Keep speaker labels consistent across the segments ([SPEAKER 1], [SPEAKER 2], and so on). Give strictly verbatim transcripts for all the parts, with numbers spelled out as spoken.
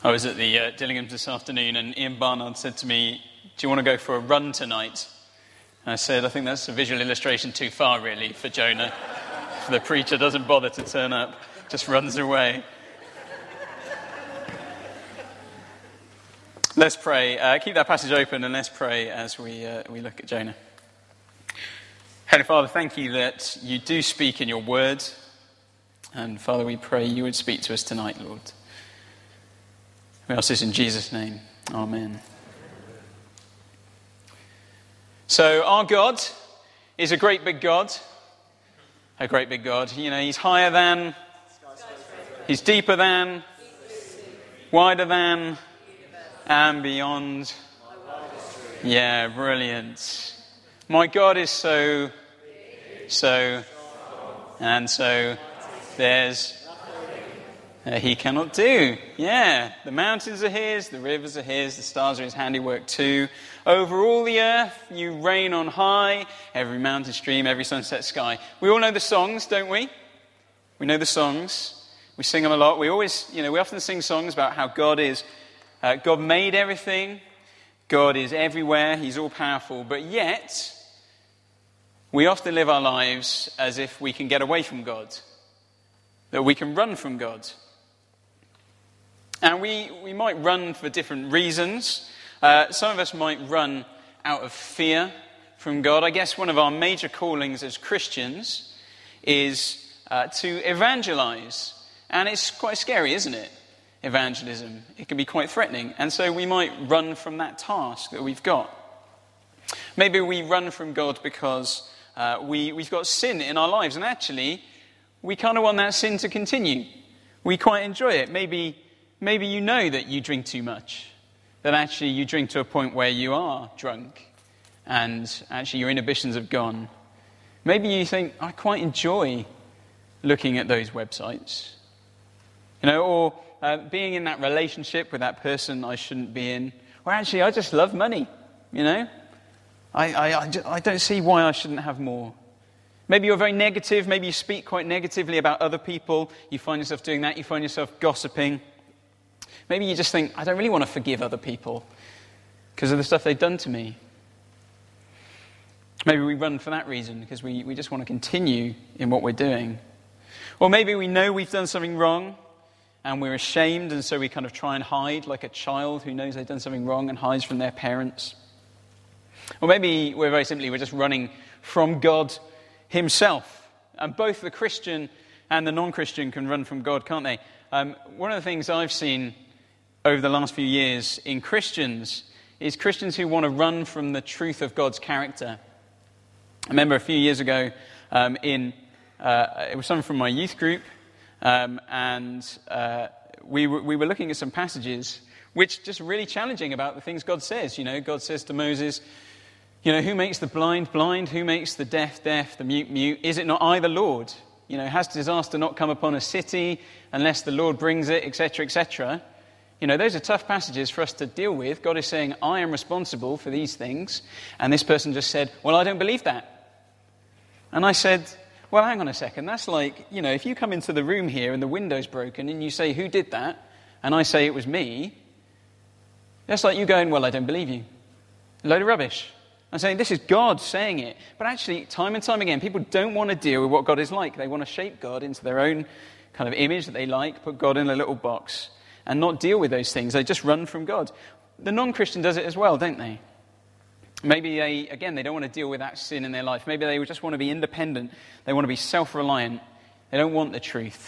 [SPEAKER 1] I was at the uh, Dillingham this afternoon, and Ian Barnard said to me, "Do you want to go for a run tonight?" And I said, "I think that's a visual illustration too far, really, for Jonah. If the preacher doesn't bother to turn up, just runs away." Let's pray. Uh, keep that passage open, and let's pray as we uh, we look at Jonah. Heavenly Father, thank you that you do speak in your word. And Father, we pray you would speak to us tonight, Lord. We ask this in Jesus' name. Amen. So our God is a great big God. A great big God. You know, he's higher than, he's deeper than, wider than, and beyond. Yeah, brilliant. My God is so, so, and so there's Uh, he cannot do. Yeah, the mountains are his, the rivers are his, the stars are his handiwork too. Over all the earth you reign on high, every mountain stream, every sunset sky. We all know the songs, don't we? We know the songs. We sing them a lot. We always, you know, we often sing songs about how God is, uh, God made everything. God is everywhere. He's all powerful. But yet, we often live our lives as if we can get away from God. That we can run from God. And we, we might run for different reasons. Uh, some of us might run out of fear from God. I guess one of our major callings as Christians is uh, to evangelize. And it's quite scary, isn't it? Evangelism. It can be quite threatening. And so we might run from that task that we've got. Maybe we run from God because uh, we, we've got sin in our lives. And actually, we kind of want that sin to continue. We quite enjoy it. Maybe Maybe you know that you drink too much, that actually you drink to a point where you are drunk and actually your inhibitions have gone. Maybe you think, I quite enjoy looking at those websites. You know, or uh, being in that relationship with that person I shouldn't be in. Or actually, I just love money, you know. I, I, I, I don't see why I shouldn't have more. Maybe you're very negative. Maybe you speak quite negatively about other people. You find yourself doing that. You find yourself gossiping. Maybe you just think, I don't really want to forgive other people because of the stuff they've done to me. Maybe we run for that reason because we, we just want to continue in what we're doing. Or maybe we know we've done something wrong and we're ashamed, and so we kind of try and hide like a child who knows they've done something wrong and hides from their parents. Or maybe we're very simply, we're just running from God himself. And both the Christian and the non-Christian can run from God, can't they? Um, one of the things I've seen over the last few years in Christians is Christians who want to run from the truth of God's character. I remember a few years ago um, in uh, it was someone from my youth group, um, and uh, we were, we were looking at some passages which just really challenging about the things God says. You know, God says to Moses, you know, who makes the blind blind? Who makes the deaf deaf? The mute mute? Is it not I, the Lord? You know, has disaster not come upon a city unless the Lord brings it, et cetera, et cetera? You know, those are tough passages for us to deal with. God is saying, I am responsible for these things. And this person just said, well, I don't believe that. And I said, well, hang on a second. That's like, you know, if you come into the room here and the window's broken and you say, who did that? And I say it was me. That's like you going, well, I don't believe you. A load of rubbish. I'm saying this is God saying it. But actually, time and time again, people don't want to deal with what God is like. They want to shape God into their own kind of image that they like, put God in a little box, and not deal with those things. They just run from God. The non-Christian does it as well, don't they? Maybe they, again, they don't want to deal with that sin in their life. Maybe they just want to be independent. They want to be self-reliant. They don't want the truth.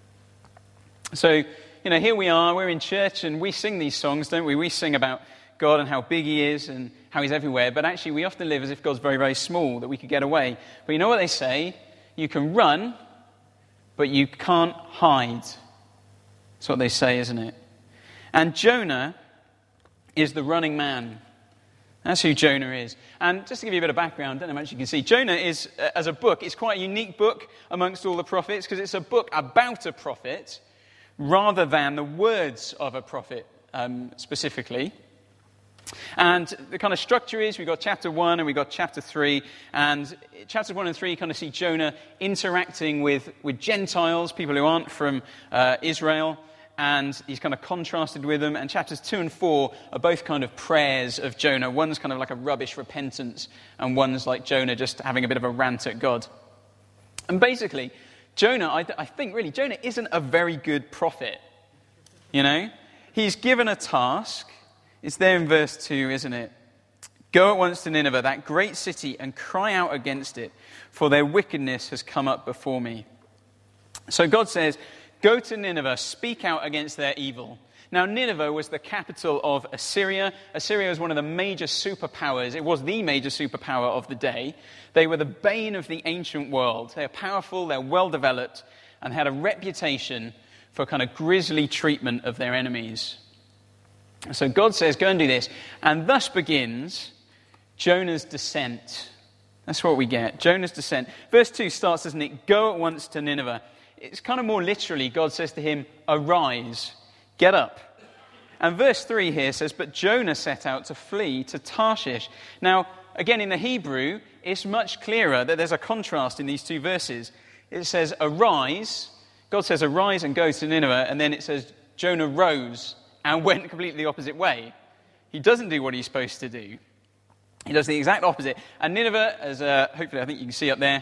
[SPEAKER 1] So, you know, here we are, we're in church, and we sing these songs, don't we? We sing about God and how big he is and how he's everywhere. But actually, we often live as if God's very, very small, that we could get away. But you know what they say? You can run, but you can't hide. That's what they say, isn't it? And Jonah is the running man. That's who Jonah is. And just to give you a bit of background, I don't know how much you can see, Jonah is, uh, as a book, it's quite a unique book amongst all the prophets because it's a book about a prophet rather than the words of a prophet um, specifically. And the kind of structure is, we've got chapter one and we've got chapter three. And chapters one and three kind of see Jonah interacting with, with Gentiles, people who aren't from uh, Israel. and he's kind of contrasted with them. And chapters two and four are both kind of prayers of Jonah. One's kind of like a rubbish repentance, and one's like Jonah just having a bit of a rant at God. And basically, Jonah, I, I think really, Jonah isn't a very good prophet. You know? He's given a task. It's there in verse two, isn't it? Go at once to Nineveh, that great city, and cry out against it, for their wickedness has come up before me. So God says, go to Nineveh, speak out against their evil. Now, Nineveh was the capital of Assyria. Assyria was one of the major superpowers. It was the major superpower of the day. They were the bane of the ancient world. They're powerful, they're well-developed, and had a reputation for kind of grisly treatment of their enemies. So God says, go and do this. And thus begins Jonah's descent. That's what we get, Jonah's descent. Verse two starts, doesn't it? Go at once to Nineveh. It's kind of more literally, God says to him, arise, get up. And verse three here says, but Jonah set out to flee to Tarshish. Now, again, in the Hebrew, it's much clearer that there's a contrast in these two verses. It says, arise. God says, arise and go to Nineveh. And then it says, Jonah rose and went completely the opposite way. He doesn't do what he's supposed to do. He does the exact opposite. And Nineveh, as uh, hopefully I think you can see up there,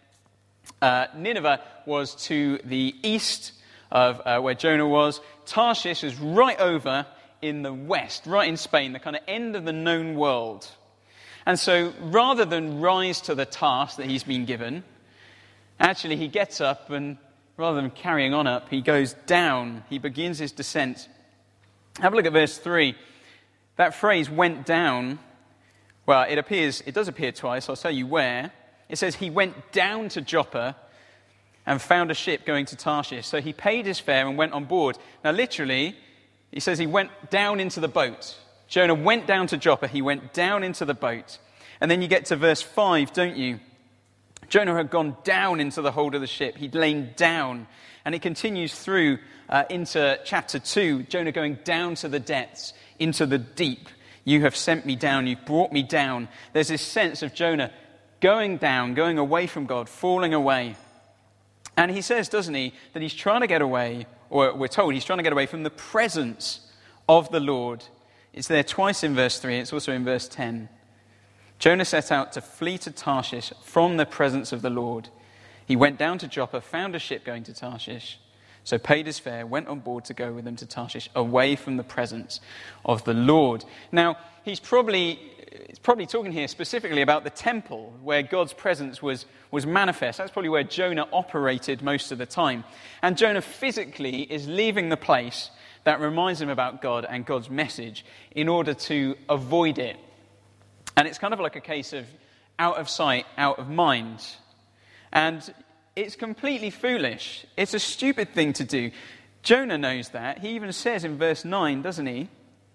[SPEAKER 1] uh, Nineveh was to the east of uh, where Jonah was. Tarshish is right over in the west, right in Spain, the kind of end of the known world. And so rather than rise to the task that he's been given, actually he gets up and rather than carrying on up, he goes down. He begins his descent. Have a look at verse three. That phrase, went down, well, it appears, it does appear twice. I'll tell you where. It says he went down to Joppa and found a ship going to Tarshish. So he paid his fare and went on board. Now, literally, he says he went down into the boat. Jonah went down to Joppa. He went down into the boat. And then you get to verse five, don't you? Jonah had gone down into the hold of the ship. He'd lain down. And it continues through uh, into chapter two. Jonah going down to the depths, into the deep. You have sent me down. You've brought me down. There's this sense of Jonah going down, going away from God, falling away. And he says, doesn't he, that he's trying to get away, or we're told he's trying to get away from the presence of the Lord. It's there twice in verse three. It's also in verse ten. Jonah set out to flee to Tarshish from the presence of the Lord. He went down to Joppa, found a ship going to Tarshish, so paid his fare, went on board to go with them to Tarshish, away from the presence of the Lord. Now, he's probably, he's probably talking here specifically about the temple, where God's presence was, was manifest. That's probably where Jonah operated most of the time. And Jonah physically is leaving the place that reminds him about God and God's message in order to avoid it. And it's kind of like a case of out of sight, out of mind. And it's completely foolish. It's a stupid thing to do. Jonah knows that. He even says in verse nine, doesn't he?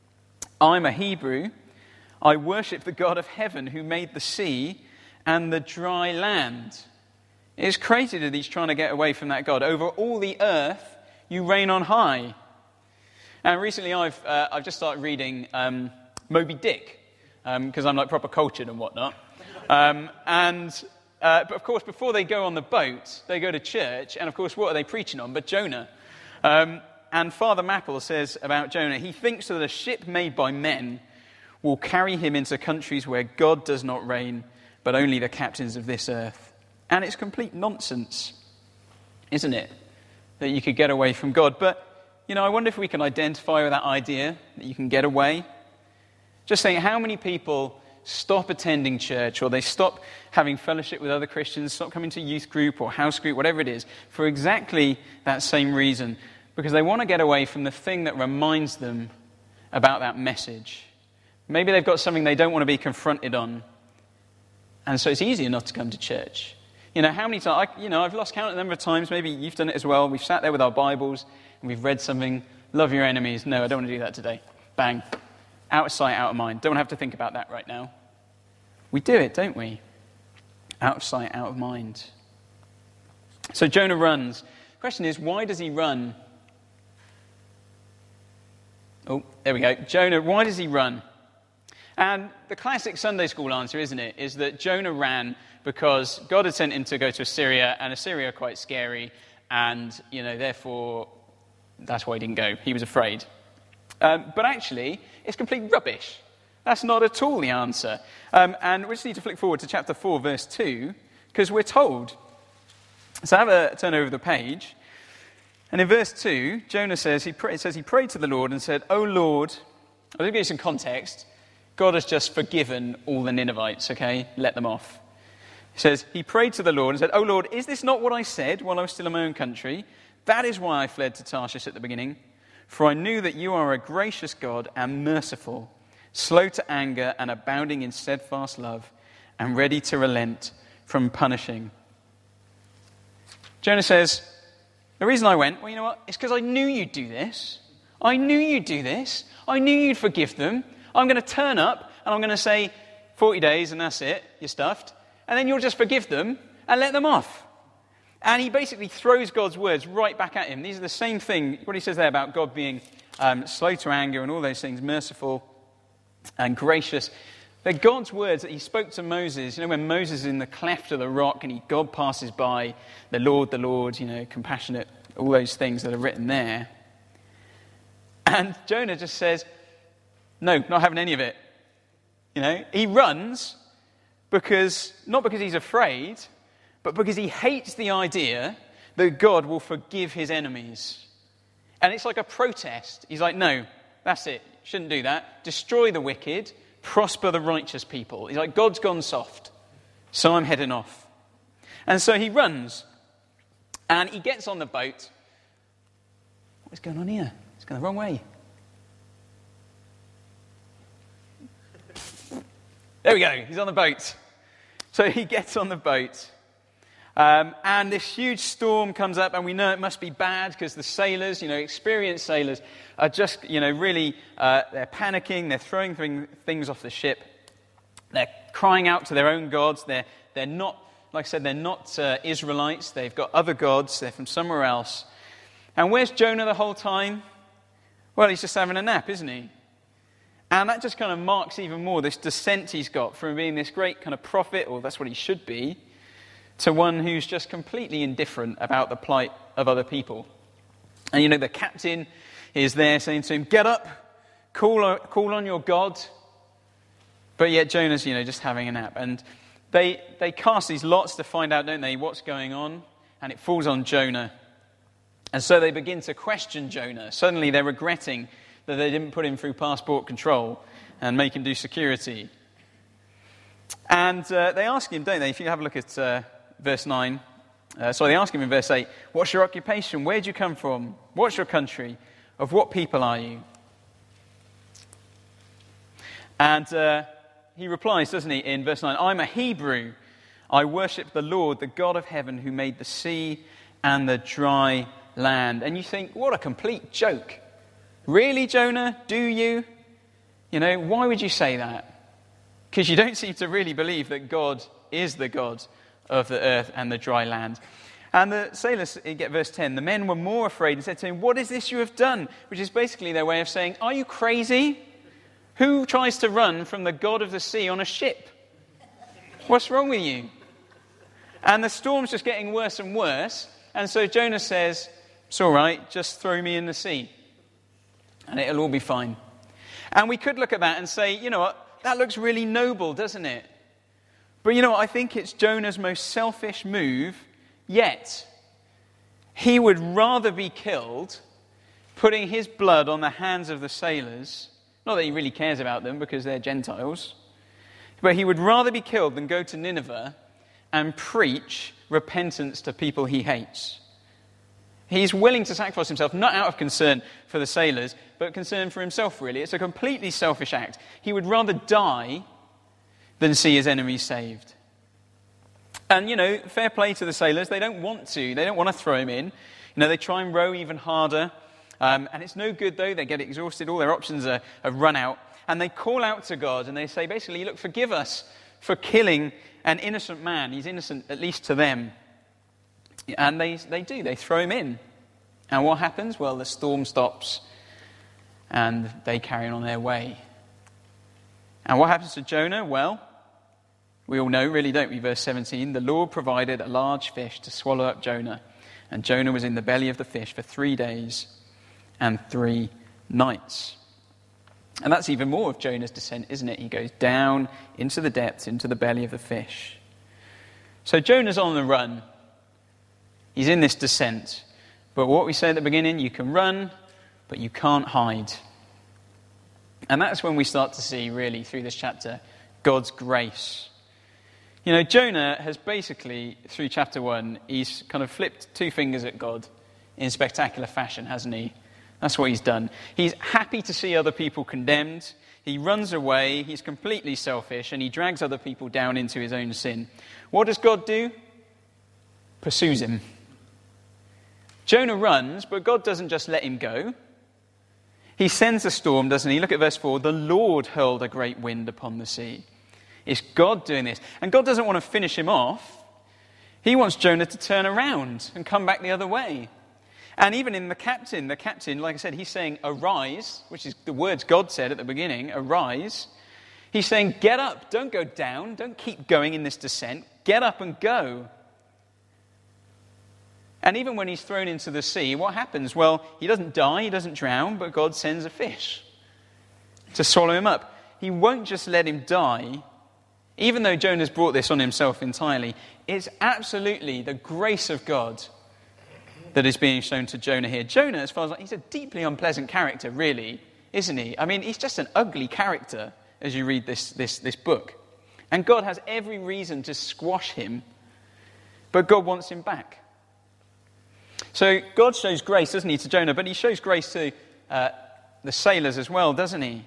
[SPEAKER 1] I'm a Hebrew. I worship the God of heaven who made the sea and the dry land. It's crazy that he's trying to get away from that God. Over all the earth, you reign on high. And recently I've uh, I've just started reading um, Moby Dick, because um, I'm like proper cultured and whatnot. Um, and... Uh, but of course, before they go on the boat, they go to church, and of course, what are they preaching on but Jonah? Um, and Father Mapple says about Jonah, he thinks that a ship made by men will carry him into countries where God does not reign, but only the captains of this earth. And it's complete nonsense, isn't it? That you could get away from God. But, you know, I wonder if we can identify with that idea that you can get away. Just saying, how many people stop attending church, or they stop having fellowship with other Christians, stop coming to youth group or house group, whatever it is, for exactly that same reason, because they want to get away from the thing that reminds them about that message. Maybe they've got something they don't want to be confronted on, and so it's easier not to come to church. You know, how many times, I, you know, I've lost count a number of times, maybe you've done it as well, we've sat there with our Bibles, and we've read something, love your enemies, no, I don't want to do that today, bang, out of sight, out of mind, don't have to think about that right now. We do it, don't we? Out of sight, out of mind. So Jonah runs. The question is, why does he run? Oh, there we go. Jonah, why does he run? And the classic Sunday school answer, isn't it, is that Jonah ran because God had sent him to go to Assyria, and Assyria are quite scary, and, you know, therefore that's why he didn't go. He was afraid. Um, but actually, it's complete rubbish. That's not at all the answer. Um, and we just need to flick forward to chapter four, verse two, because we're told. So have a turn over the page. And in verse two, Jonah says, he pray, it says he prayed to the Lord and said, "O Lord," I'll give you some context. God has just forgiven all the Ninevites, okay? Let them off. He says, he prayed to the Lord and said, "O Lord, is this not what I said while I was still in my own country? That is why I fled to Tarshish at the beginning. For I knew that you are a gracious God and merciful, slow to anger and abounding in steadfast love, and ready to relent from punishing." Jonah says, the reason I went, well, you know what? It's because I knew you'd do this. I knew you'd do this. I knew you'd forgive them. I'm going to turn up and I'm going to say forty days and that's it, you're stuffed. And then you'll just forgive them and let them off. And he basically throws God's words right back at him. These are the same thing, what he says there about God being um, slow to anger and all those things, merciful and gracious. They're God's words that he spoke to Moses. You know, when Moses is in the cleft of the rock and he, God passes by, the Lord, the Lord, you know, compassionate, all those things that are written there. And Jonah just says, no, not having any of it. You know, he runs because, not because he's afraid, but because he hates the idea that God will forgive his enemies. And it's like a protest. He's like, no, that's it. Shouldn't do that. Destroy the wicked. Prosper the righteous people. He's like, God's gone soft, so I'm heading off. And so he runs, and he gets on the boat. What's going on here? It's going the wrong way. There we go, he's on the boat. So he gets on the boat, um, and this huge storm comes up, and we know it must be bad because the sailors, you know, experienced sailors, are just, you know, really, uh, they're panicking, they're throwing thing, things off the ship, they're crying out to their own gods, they're, they're not, like I said, they're not uh, Israelites, they've got other gods, they're from somewhere else. And where's Jonah the whole time? Well, he's just having a nap, isn't he? And that just kind of marks even more this descent he's got from being this great kind of prophet, or that's what he should be, to one who's just completely indifferent about the plight of other people. And you know, the captain is there saying to him, "Get up, call, call on your God." But yet Jonah's, you know, just having a nap. And they they cast these lots to find out, don't they, what's going on. And it falls on Jonah. And so they begin to question Jonah. Suddenly they're regretting that they didn't put him through passport control and make him do security. And uh, they ask him, don't they, if you have a look at uh, verse nine. Uh, sorry, they ask him in verse eight, "What's your occupation? Where do you come from? What's your country? Of what people are you?" And uh, he replies, doesn't he, in verse nine, "I'm a Hebrew. I worship the Lord, the God of heaven, who made the sea and the dry land." And you think, what a complete joke. Really, Jonah? Do you? You know, why would you say that? Because you don't seem to really believe that God is the God of the earth and the dry land. And the sailors, you get verse ten, the men were more afraid and said to him, "What is this you have done?" Which is basically their way of saying, are you crazy? Who tries to run from the God of the sea on a ship? What's wrong with you? And the storm's just getting worse and worse. And so Jonah says, "It's all right, just throw me in the sea and it'll all be fine." And we could look at that and say, you know what, that looks really noble, doesn't it? But you know what, I think it's Jonah's most selfish move yet. He would rather be killed putting his blood on the hands of the sailors. Not that he really cares about them because they're Gentiles. But he would rather be killed than go to Nineveh and preach repentance to people he hates. He's willing to sacrifice himself, not out of concern for the sailors, but concern for himself, really. It's a completely selfish act. He would rather die than see his enemies saved. And, you know, fair play to the sailors. They don't want to. They don't want to throw him in. You know, they try and row even harder. Um, and it's no good, though. They get exhausted. All their options are, are run out. And they call out to God and they say, basically, look, forgive us for killing an innocent man. He's innocent, at least to them. And they, they do. They throw him in. And what happens? Well, the storm stops and they carry on their way. And what happens to Jonah? Well, we all know, really, don't we? Verse seventeen, the Lord provided a large fish to swallow up Jonah. And Jonah was in the belly of the fish for three days and three nights. And that's even more of Jonah's descent, isn't it? He goes down into the depths, into the belly of the fish. So Jonah's on the run. He's in this descent. But what we said at the beginning, you can run, but you can't hide. And that's when we start to see, really, through this chapter, God's grace. You know, Jonah has basically, through chapter one, he's kind of flipped two fingers at God in spectacular fashion, hasn't he? That's what he's done. He's happy to see other people condemned. He runs away. He's completely selfish, and he drags other people down into his own sin. What does God do? Pursues him. Jonah runs, but God doesn't just let him go. He sends a storm, doesn't he? Look at verse four. The Lord hurled a great wind upon the sea. It's God doing this. And God doesn't want to finish him off. He wants Jonah to turn around and come back the other way. And even in the captain, the captain, like I said, he's saying, arise, which is the words God said at the beginning, arise. He's saying, get up, don't go down, don't keep going in this descent, get up and go. And even when he's thrown into the sea, what happens? Well, he doesn't die, he doesn't drown, but God sends a fish to swallow him up. He won't just let him die, even though Jonah's brought this on himself entirely. It's absolutely the grace of God that is being shown to Jonah here. Jonah, as far as he's a deeply unpleasant character, really, isn't he? I mean, he's just an ugly character as you read this, this, this book. And God has every reason to squash him, but God wants him back. So God shows grace, doesn't he, to Jonah, but he shows grace to uh, the sailors as well, doesn't he?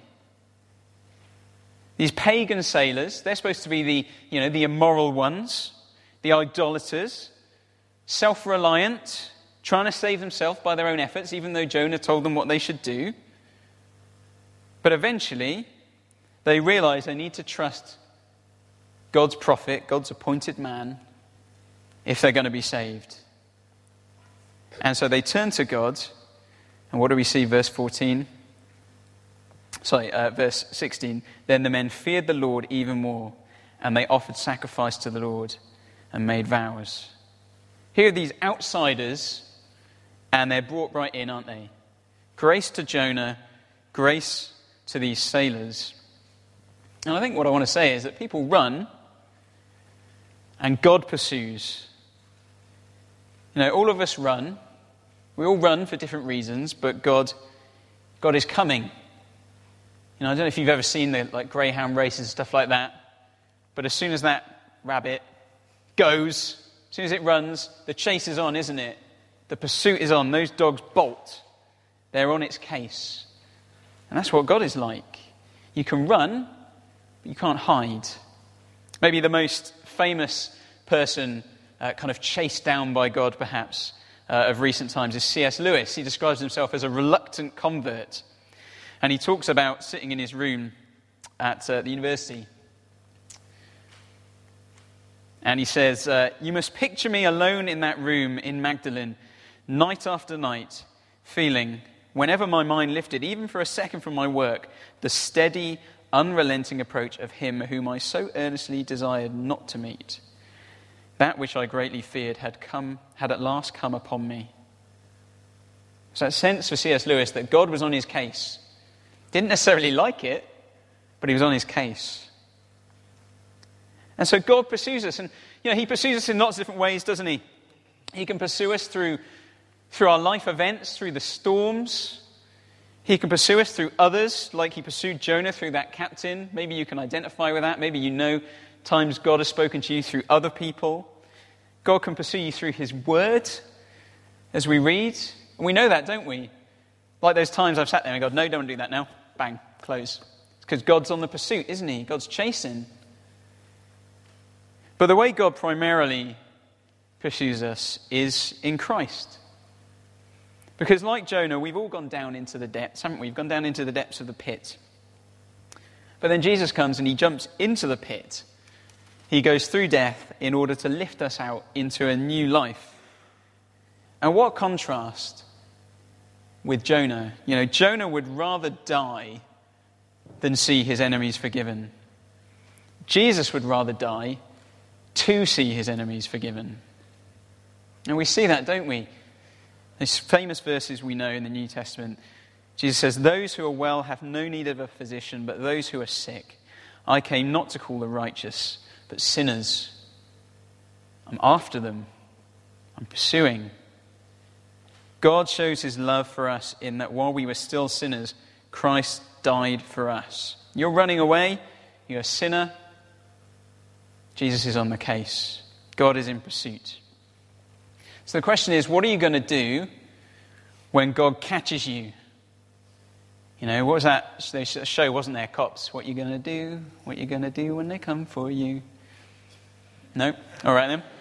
[SPEAKER 1] These pagan sailors, they're supposed to be the, you know, the immoral ones, the idolaters, self-reliant, trying to save themselves by their own efforts, even though Jonah told them what they should do. But eventually, they realize they need to trust God's prophet, God's appointed man, if they're going to be saved. And so they turn to God, and what do we see, verse fourteen? Sorry, uh, verse sixteen. Then the men feared the Lord even more, and they offered sacrifice to the Lord and made vows. Here are these outsiders, and they're brought right in, aren't they? Grace to Jonah, grace to these sailors. And I think what I want to say is that people run, and God pursues. You know, all of us run. We all run for different reasons, but God, God is coming. You know, I don't know if you've ever seen the like greyhound races and stuff like that, but as soon as that rabbit goes, as soon as it runs, the chase is on, isn't it? The pursuit is on. Those dogs bolt. They're on its case. And that's what God is like. You can run, but you can't hide. Maybe the most famous person uh, kind of chased down by God, perhaps, uh, of recent times is C S Lewis. He describes himself as a reluctant convert. And he talks about sitting in his room at uh, the university. And he says, uh, you must picture me alone in that room in Magdalene, night after night, feeling, whenever my mind lifted, even for a second from my work, the steady, unrelenting approach of him whom I so earnestly desired not to meet. That which I greatly feared had come, had at last come upon me. So that sense for C S Lewis that God was on his case. Didn't necessarily like it, but he was on his case. And so God pursues us, and you know, he pursues us in lots of different ways, doesn't he? He can pursue us through, through our life events, through the storms. He can pursue us through others, like he pursued Jonah through that captain. Maybe you can identify with that. Maybe you know times God has spoken to you through other people. God can pursue you through his word, as we read. And we know that, don't we? Like those times I've sat there and God, no, don't do that now. Bang, close. It's because God's on the pursuit, isn't he? God's chasing. But the way God primarily pursues us is in Christ. Because like Jonah, we've all gone down into the depths, haven't we? We've gone down into the depths of the pit. But then Jesus comes and he jumps into the pit. He goes through death in order to lift us out into a new life. And what contrast with Jonah. You know, Jonah would rather die than see his enemies forgiven. Jesus would rather die to see his enemies forgiven. And we see that, don't we? These famous verses we know in the New Testament. Jesus says, "Those who are well have no need of a physician, but those who are sick. I came not to call the righteous, but sinners." I'm after them. I'm pursuing. God shows his love for us in that while we were still sinners, Christ died for us. You're running away. You're a sinner. Jesus is on the case. God is in pursuit. So the question is, what are you going to do when God catches you? You know, what was that show, wasn't there, Cops? What are you going to do? What are you going to do when they come for you? No? All right then.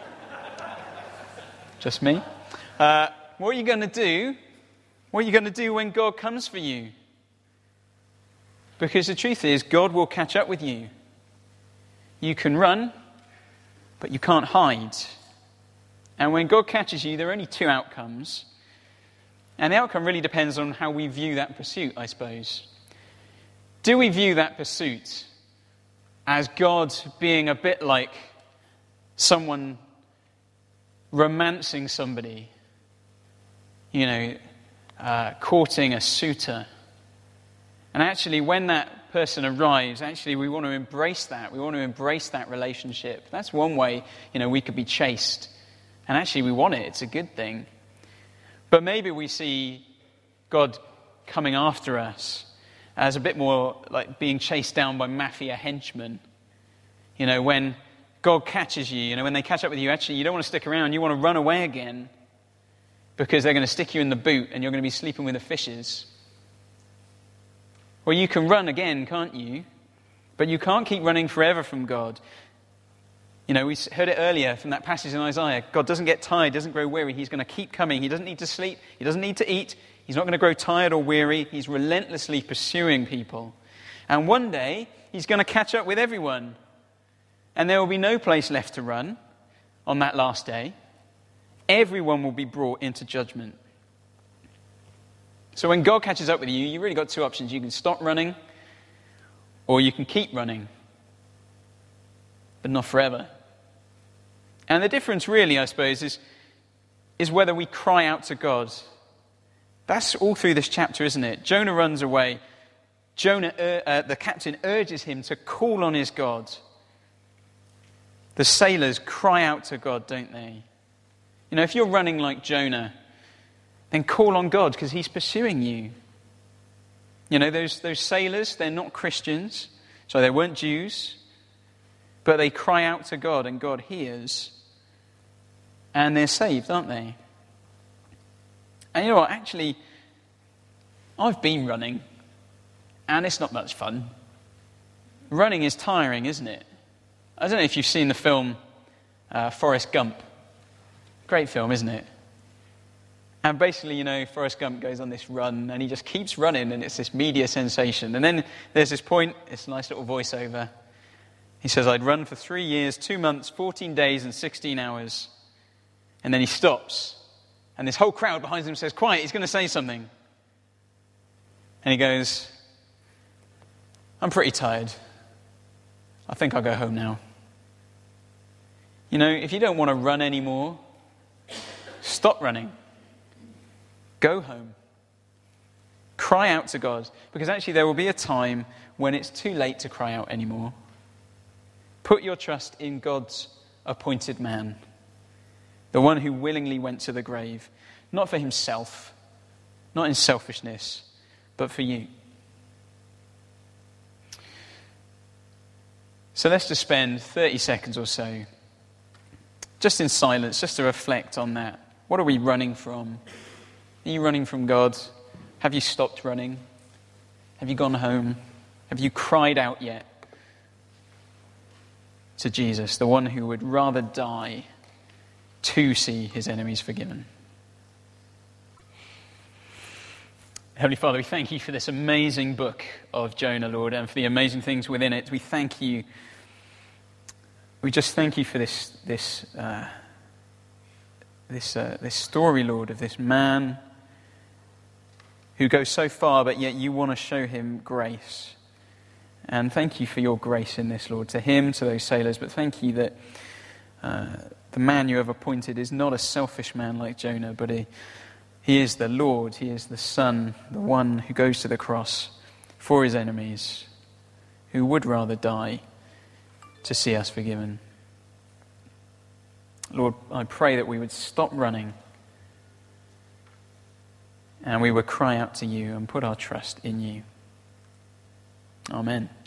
[SPEAKER 1] Just me. Uh, what are you going to do? What are you going to do when God comes for you? Because the truth is, God will catch up with you. You can run, but you can't hide. And when God catches you, there are only two outcomes. And the outcome really depends on how we view that pursuit, I suppose. Do we view that pursuit as God being a bit like someone romancing somebody, you know, uh, courting a suitor? And actually, when that person arrives, actually we want to embrace that. We want to embrace that relationship. That's one way, you know, we could be chased. And actually we want it. It's a good thing. But maybe we see God coming after us as a bit more like being chased down by mafia henchmen. You know, when God catches you, you know, when they catch up with you, actually you don't want to stick around. You want to run away again because they're going to stick you in the boot and you're going to be sleeping with the fishes. Well, you can run again, can't you? But you can't keep running forever from God. You know, we heard it earlier from that passage in Isaiah. God doesn't get tired, doesn't grow weary. He's going to keep coming. He doesn't need to sleep. He doesn't need to eat. He's not going to grow tired or weary. He's relentlessly pursuing people. And one day, he's going to catch up with everyone. And there will be no place left to run on that last day. Everyone will be brought into judgment. So when God catches up with you, you've really got two options. You can stop running, or you can keep running. But not forever. And the difference really, I suppose, is, is whether we cry out to God. That's all through this chapter, isn't it? Jonah runs away. Jonah, uh, the captain urges him to call on his God. The sailors cry out to God, don't they? You know, if you're running like Jonah, then call on God because he's pursuing you. You know, those, those sailors, they're not Christians, so they weren't Jews, but they cry out to God and God hears. And they're saved, aren't they? And you know what? Actually, I've been running, and it's not much fun. Running is tiring, isn't it? I don't know if you've seen the film uh, Forrest Gump. Great film, isn't it? And basically, you know, Forrest Gump goes on this run, and he just keeps running, and it's this media sensation. And then there's this point, it's a nice little voiceover. He says, "I'd run for three years, two months, fourteen days, and sixteen hours. And then he stops. And this whole crowd behind him says, "Quiet, he's going to say something." And he goes, "I'm pretty tired. I think I'll go home now." You know, if you don't want to run anymore, stop running. Go home. Cry out to God. Because actually there will be a time when it's too late to cry out anymore. Put your trust in God's appointed man. The one who willingly went to the grave. Not for himself. Not in selfishness. But for you. So let's just spend thirty seconds or so just in silence, just to reflect on that. What are we running from? Are you running from God? Have you stopped running? Have you gone home? Have you cried out yet to Jesus, the one who would rather die to see his enemies forgiven? Heavenly Father, we thank you for this amazing book of Jonah, Lord, and for the amazing things within it. We thank you. We just thank you for this this uh, this uh, this story, Lord, of this man who goes so far, but yet you want to show him grace. And thank you for your grace in this, Lord, to him, to those sailors. But thank you that uh, the man you have appointed is not a selfish man like Jonah, but a He is the Lord. He is the Son, the one who goes to the cross for his enemies, who would rather die to see us forgiven. Lord, I pray that we would stop running and we would cry out to you and put our trust in you. Amen.